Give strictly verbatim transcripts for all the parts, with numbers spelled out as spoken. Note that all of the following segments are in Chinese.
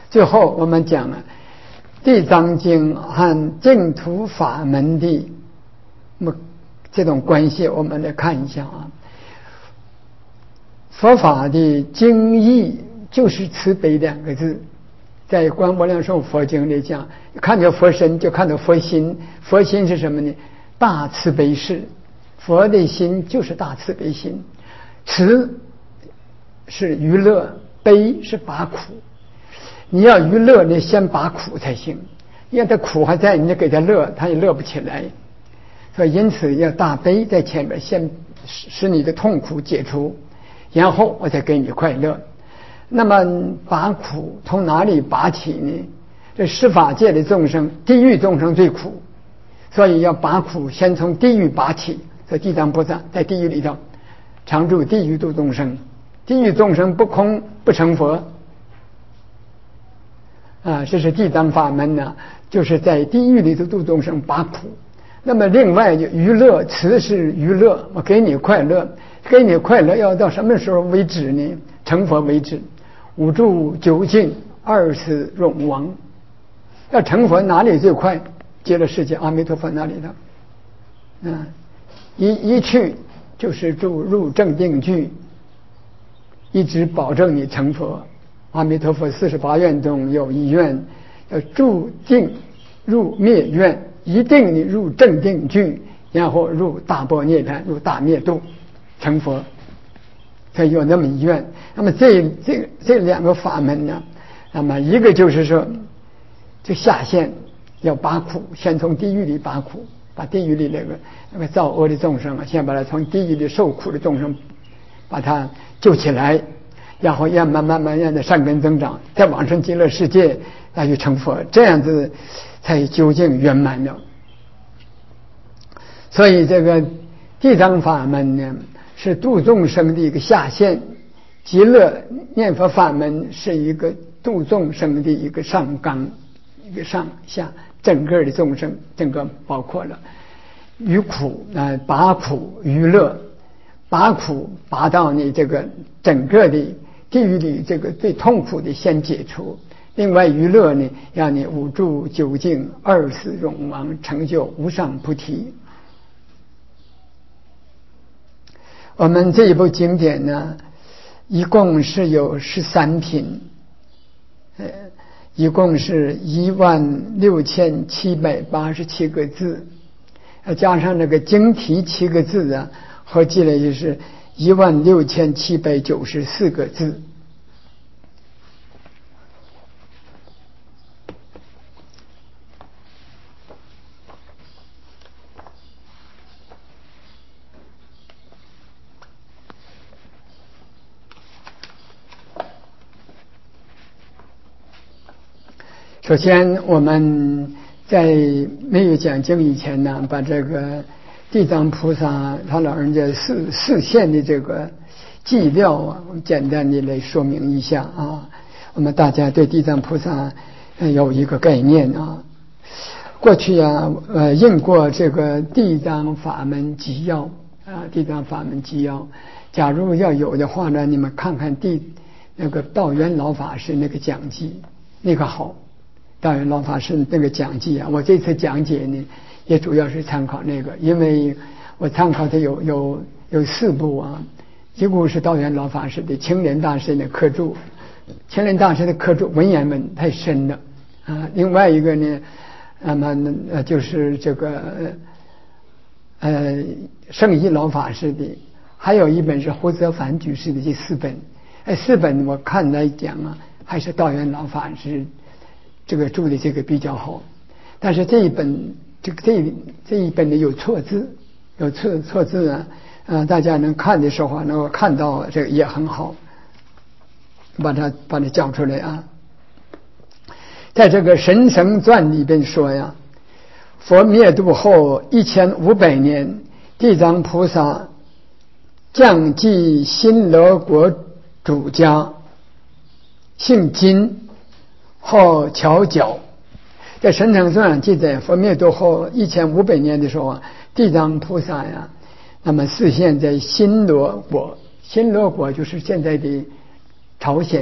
最后我们讲了地藏经和净土法门的这种关系，我们来看一下啊。佛法的经义就是慈悲两个字，在观无量寿佛经里讲，看到佛身就看到佛心。佛心是什么呢？大慈悲事。佛的心就是大慈悲心。慈是娱乐，悲是拔苦。你要娱乐，你先拔苦才行，因为他苦还在，你就给他乐，他也乐不起来。所以因此要大悲在前面，先使你的痛苦解除，然后我再给你快乐。那么拔苦从哪里拔起呢？这十法界的众生，地狱众生最苦，所以要拔苦先从地狱拔起。所以地藏菩萨在地狱里头常住地狱度众生，地狱众生不空不成佛啊，这是地藏法门呢，就是在地狱里头度众生拔苦。那么另外就娱乐，慈是娱乐，我给你快乐，给你快乐要到什么时候为止呢？成佛为止。五住究竟，二死永亡。要成佛哪里最快？极乐世界阿弥陀佛那里头。嗯，一一去就是住入正定具，一直保证你成佛。阿弥陀佛四十八愿中有一愿，要住定入灭愿，一定你入正定具，然后入大般涅槃，入大灭度，成佛。所以有那么一愿。那么这这这两个法门呢，那么一个就是说，就下线要拔苦，先从地狱里拔苦，把地狱里那个那个造恶的众生啊，先把他从地狱里受苦的众生把他救起来，然后要慢慢慢慢的善根增长，再往生极乐世界，再去成佛，这样子才究竟圆满了。所以这个地藏法门呢，是度众生的一个下限，极乐念佛法门是一个度众生的一个上纲，一个上下，整个的众生整个包括了于苦啊、呃，拔苦于乐，拔苦拔到你这个整个的地狱里这个最痛苦的先解除，另外于乐呢，让你五住究竟，二死永亡，成就无上菩提。我们这一部经典呢，一共是有十三品，呃，一共是一万六千七百八十七个字，加上那个经题七个字啊，合计了就是一万六千七百九十四个字。首先我们在没有讲经以前呢，把这个地藏菩萨他老人家示示现的这个纪料啊，我们简单的来说明一下啊。我们大家对地藏菩萨有一个概念啊。过去啊，呃，印过这个地藏法门纪要啊，地藏法门纪要。假如要有的话呢，你们看看地那个道元老法师那个讲记，那个好。道元老法师那个讲记啊，我这次讲解呢，也主要是参考那个，因为我参考的有有有四部啊，一部是道元老法师的青莲大师的课注，青莲大师的课注文言文太深了啊，另外一个呢，那么呃就是这个呃圣依老法师的，还有一本是胡泽凡居士的，这四本，哎，四本我看来讲啊，还是道元老法师这个注的这个比较好，但是这一本这个这这一本的有错字，有错错字啊，呃，大家能看的时候能够看到这个也很好，把它把它讲出来啊。在这个神绳传里边说呀，佛灭度后一千五百年，地藏菩萨降济新罗国主家，姓金。号乔角，在神乘传上记载，佛灭度后一千五百年的时候啊，地藏菩萨呀，那么示现在新罗国，新罗国就是现在的朝鲜，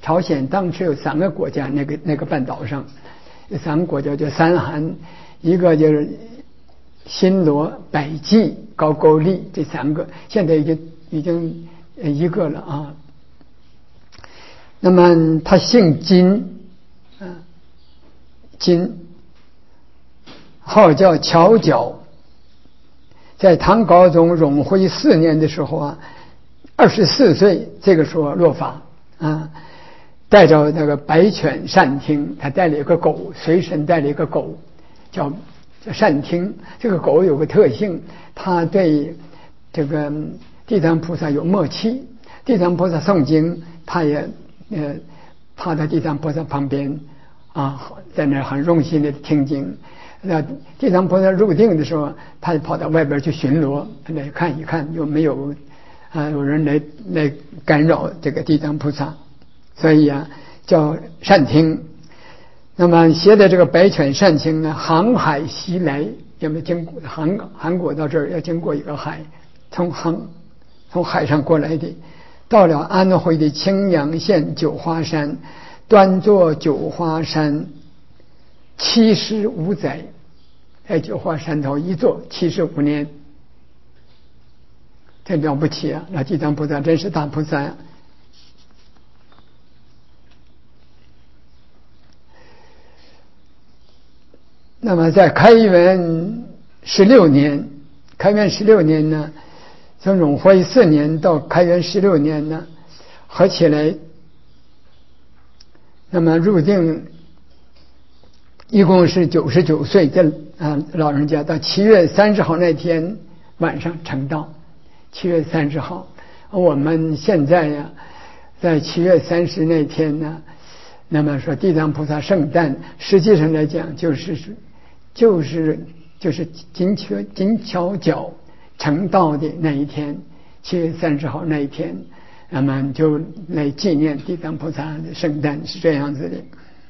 朝鲜当时有三个国家，那个那个半岛上有三个国家叫三韩，一个就是新罗、百济、高句丽，这三个现在已经已经一个了啊。那么他姓金，嗯，金，号叫乔角，在唐高宗永徽四年的时候啊，二十四岁，这个时候落发啊，带着那个白犬善听，他带了一个狗，随身带了一个狗，叫叫善听。这个狗有个特性，它对这个地藏菩萨有默契。地藏菩萨诵经，它也呃趴在地藏菩萨旁边啊，在那很用心的听经。那地藏菩萨入定的时候，他就跑到外边去巡逻，来看一看有没有啊有人来来干扰这个地藏菩萨，所以啊叫善听。那么写的这个白犬善听呢，航海袭来，有没有经过韩韩国到这儿要经过一个海，从航从海上过来的，到了安徽的青阳县九华山，端坐九华山七十五载，在九华山头一坐七十五年，这了不起啊！那地藏菩萨真是大菩萨呀、啊。那么在开元十六年，开元十六年呢，从永徽四年到开元十六年呢，合起来，那么入定一共是九十九岁，这啊老人家到七月三十号那天晚上成道。七月三十号，我们现在呀，在七月三十那天呢，那么说地藏菩萨圣诞，实际上来讲就是就是就是金锹金巧角成道的那一天，七月三十号那一天，那么就来纪念地藏菩萨的圣诞，是这样子的。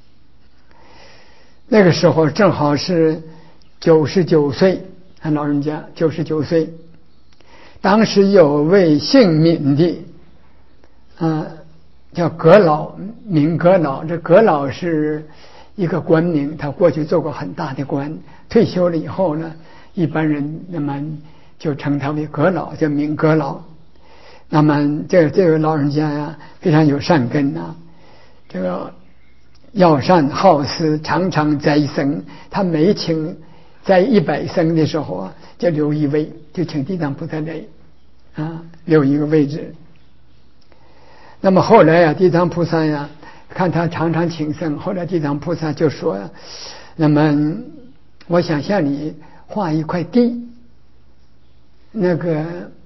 那个时候正好是九十九岁，他老人家九十九岁。当时有位姓闵的，啊，叫葛老，闵葛老。这葛老是一个官名，他过去做过很大的官，退休了以后呢，一般人那么就称他为葛老，叫闵葛老。那么这这位老人家呀，非常有善根呐、啊，这个要善好施，常常斋僧。他每请在一百僧的时候啊，就留一位，就请地藏菩萨来啊，留一个位置。那么后来啊，地藏菩萨呀，看他常常请僧，后来地藏菩萨就说：“那么我想向你画一块地。”那个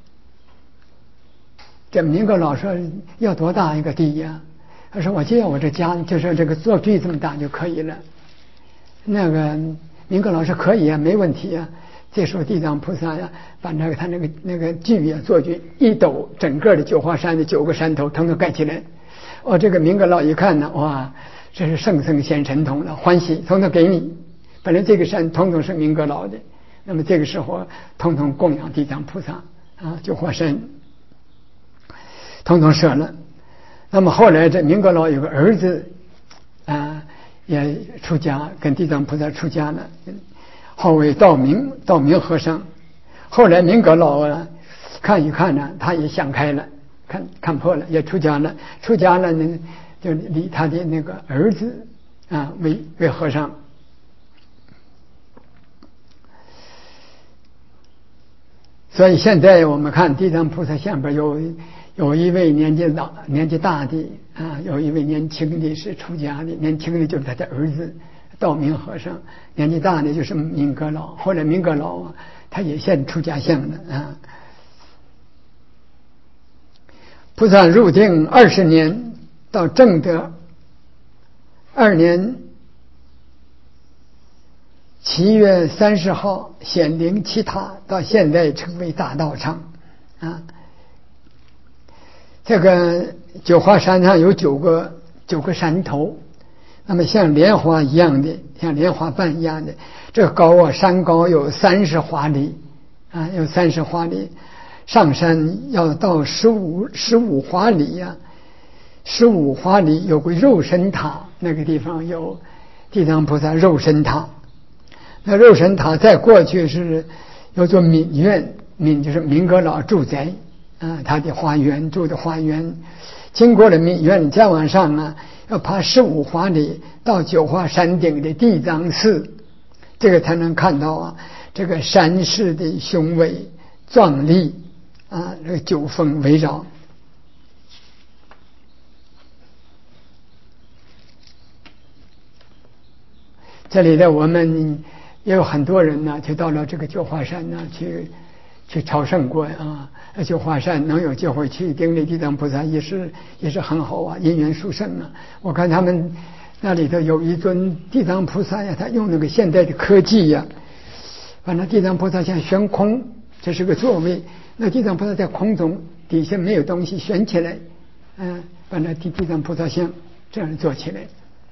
这明个老说要多大一个地呀？他说：“我就要我这家，就是这个座具这么大就可以了。”那个明个老师可以啊，没问题啊。这时候地藏菩萨呀，把那个他那个那个具啊座具一抖，整个的九华山的九个山头统统盖起来。哦，这个明个老一看呢，哇，这是圣僧显神通了，欢喜，统统给你。本来这个山统统是明个老的，那么这个时候统统供养地藏菩萨啊，九华山统统设了。那么后来这明个老有个儿子啊，也出家，跟地藏菩萨出家了，号为道明，道明和尚。后来明个老啊，看一看呢，他也想开了，看看破了，也出家了。出家了呢，就立他的那个儿子啊为为和尚。所以现在我们看地藏菩萨下边有有一位年纪老年纪大的啊，有一位年轻的是出家的，年轻的就是他的儿子道明和尚，年纪大的就是明个老。后来明个老啊，他也现出家相了啊。菩萨入定二十年，到正德二年七月三十号显灵其他，到现在成为大道场啊。这个九华山上有九个九个山头，那么像莲花一样的，像莲花瓣一样的，这个高啊，山高有三十华里啊，有三十华里，上山要到十五十五华里呀、啊。 十五华里有个肉身塔，那个地方有地藏菩萨肉身塔。那肉身塔在过去是有座闽院，闽就是民阁老住宅啊，他的花园住的花园。经过了闽院，再往上啊，要爬十五华里到九华山顶的地藏寺，这个才能看到啊这个山势的雄伟壮丽啊，这个九峰围绕。这里的我们也有很多人呢，就到了这个九华山呢去去朝圣过啊。九华山能有机会去顶礼地藏菩萨也是也是很好啊，因缘殊胜啊。我看他们那里头有一尊地藏菩萨呀，他用那个现代的科技呀，把那地藏菩萨像悬空，这是个座位，那地藏菩萨在空中，底下没有东西悬起来，嗯、呃，把那地地藏菩萨像这样做起来。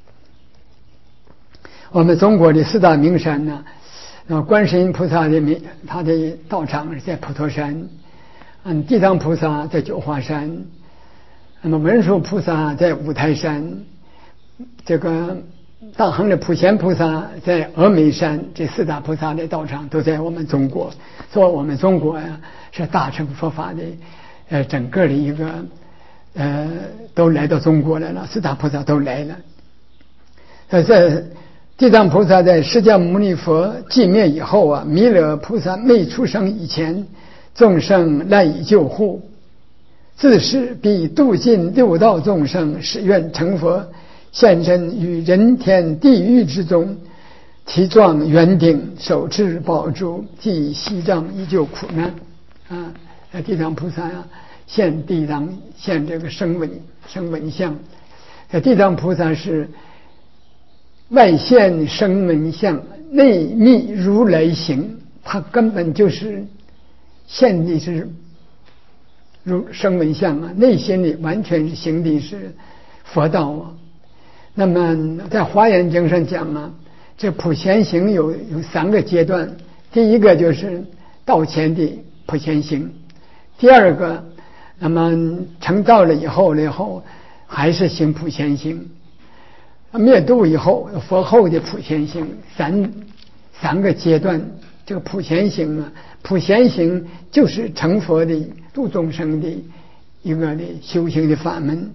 我们中国的四大名山呢，呃，观世音菩萨的名，他的道场是在普陀山，嗯，地藏菩萨在九华山，那么文殊菩萨在五台山，这个大行的普贤菩萨在峨眉山，这四大菩萨的道场都在我们中国。所以我们中国呀是大乘佛法的，呃，整个的一个，呃，都来到中国来了，四大菩萨都来了。呃，在地藏菩萨在释迦牟尼佛寂灭以后啊，弥勒菩萨未出生以前，众生赖以救护，自是彼度尽六道众生，使愿成佛，现身于人天地狱之中，其状圆顶，手持宝珠，即西藏以救苦难啊！地藏菩萨啊，现地藏现这个声闻声闻相，地藏菩萨是外现声闻相，内密如来行，他根本就是现的是如声闻相啊，内心里完全行的是佛道啊。那么在华严经上讲啊，这普贤行有有三个阶段，第一个就是道前的普贤行，第二个那么成道了以后了以后还是行普贤行，灭度以后佛后的普贤行，三三个阶段。这个普贤行啊，普贤行就是成佛的度众生的一个的修行的法门。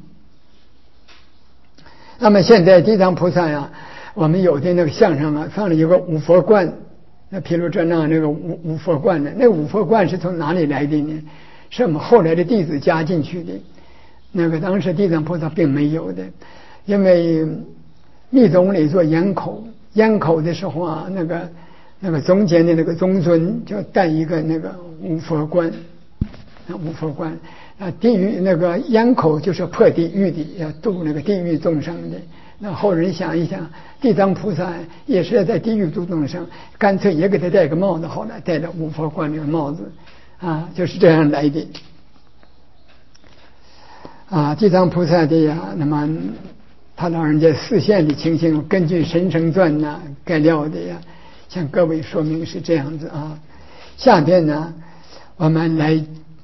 那么现在地藏菩萨呀，我们有的那个像上啊放了一个五佛冠，那譬如这那那个五五佛冠呢，那五佛冠是从哪里来的呢？是我们后来的弟子加进去的，那个当时地藏菩萨并没有的，因为密宗里做咽口，咽口的时候啊，那个那个中间的那个中尊就带一个那个五佛冠，那五佛冠啊，地狱那个咽口就是破地狱的，要度那个地狱众生的。那后人想一想，地藏菩萨也是在地狱度众生，干脆也给他戴个帽子好了，戴着五佛冠那个帽子啊，就是这样来的啊。地藏菩萨的呀，那么他老人家示现的情形，根据《神圣传》呐概料的呀，向各位说明是这样子啊。下边呢，我们来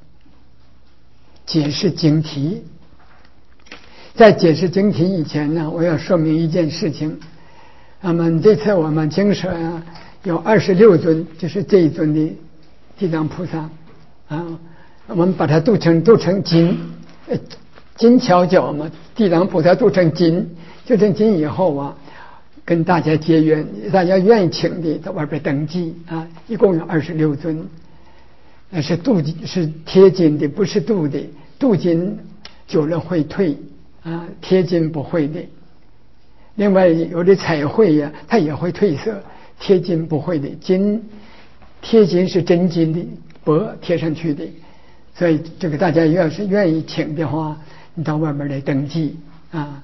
解释经题。在解释经题以前呢，我要说明一件事情。那么这次我们经舍啊有二十六尊，就是这一尊的地藏菩萨啊，我们把它镀成镀成金，呃，金巧角嘛，地藏菩萨镀成金，镀成金以后啊，跟大家结缘，大家愿意请的在外边登记啊，一共有二十六尊，那是镀是贴金的，不是镀的，镀金久了会退啊，贴金不会的。另外有的彩绘呀、啊，它也会褪色，贴金不会的。金贴金是真金的，箔贴上去的，所以这个大家要是愿意请的话，你到外面来登记啊。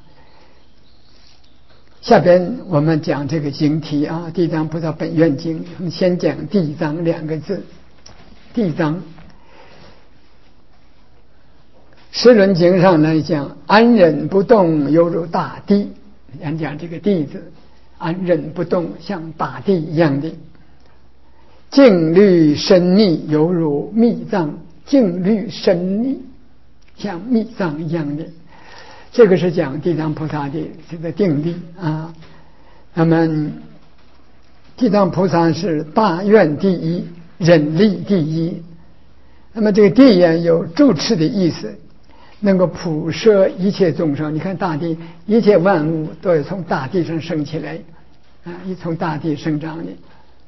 下边我们讲这个经题啊，《地藏菩萨本愿经》，我们先讲地藏两个字。地藏十轮经上来讲，安忍不动，犹如大地。讲讲这个地字，安忍不动，像大地一样的。静虑深密，犹如密藏。静虑深密，像密藏一样的。 这个是讲地藏菩萨的这个定力啊。那么地藏菩萨是大愿第一，忍力第一。那么这个地呀有住持的意思，能够普摄一切众生。你看大地，一切万物都是从大地上生起来啊，一从大地生长的。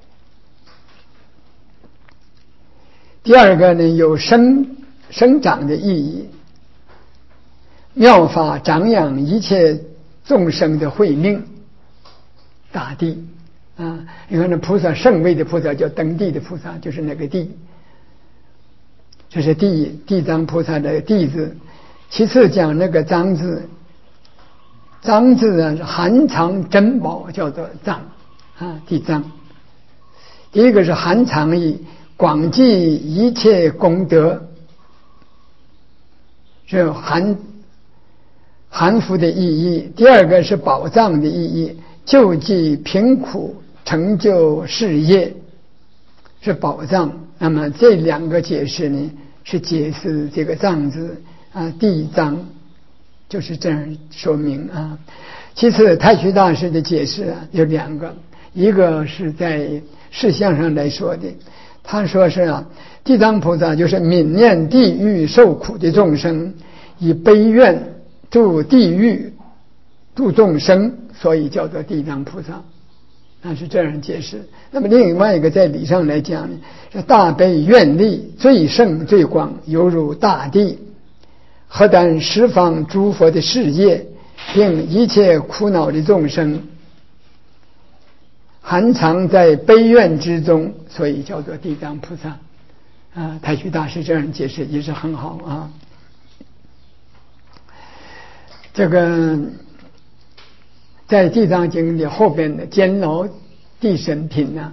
第二个呢，有生生长的意义，妙法长养一切众生的慧命。大地啊，你看那菩萨，圣位的菩萨叫登地的菩萨，就是那个地，这是地地藏菩萨的地字。其次讲那个藏字，藏字呢是含藏珍宝，叫做藏啊，地藏。第一个是含藏义，广济一切功德，是含含服的意义。第二个是宝藏的意义，救济贫苦，成就事业，是宝藏。那么这两个解释呢，是解释这个藏字啊，地藏就是这样说明啊。其次太虚大师的解释啊有两个，一个是在事项上来说的，他说是啊，地藏菩萨就是悯念地狱受苦的众生，以悲愿度地狱度众生，所以叫做地藏菩萨，那是这样解释。那么另外一个在理上来讲呢，是大悲愿力最胜最广，犹如大地，何等十方诸佛的事业，并一切苦恼的众生，含藏在悲愿之中，所以叫做地藏菩萨啊。太虚大师这样解释也是很好啊。这个在地藏经的后边的监牢地神品呢、啊，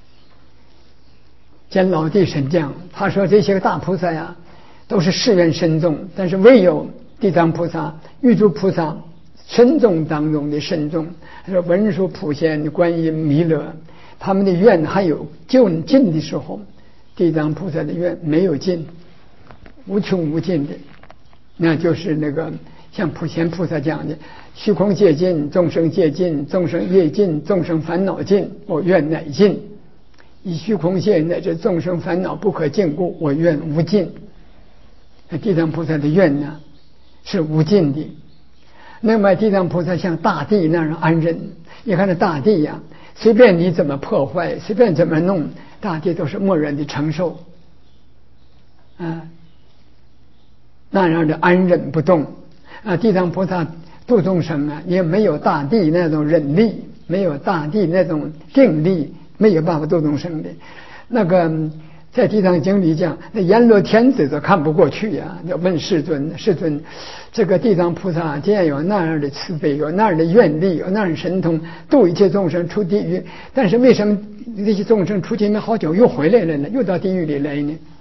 监牢地神将他说这些个大菩萨呀都是誓愿深重，但是唯有地藏菩萨、玉珠菩萨深重当中的深重。他说文殊普贤、观音、弥勒，他们的愿还有就尽的时候，地藏菩萨的愿没有尽，无穷无尽的。那就是那个像普贤菩萨讲的，虚空界尽，众生界尽，众生业尽，众生烦恼尽，我愿乃尽。以虚空界乃至众生烦恼不可尽故，我愿无尽。地藏菩萨的愿呢是无尽的。那么地藏菩萨像大地那样安忍，你看这大地呀、啊，随便你怎么破坏，随便怎么弄，大地都是默然的承受啊，那样的安忍不动啊。地藏菩萨度众生啊，也没有大地那种忍力，没有大地那种定力，没有办法度众生的。那个在地藏经里讲，那阎罗天子都看不过去呀、啊，要问世尊，世尊，这个地藏菩萨既然有那样的慈悲，有那样的愿力，有那样的神通，度一切众生出地狱，但是为什么这些众生出去没好久又回来了呢？又到地狱里来呢？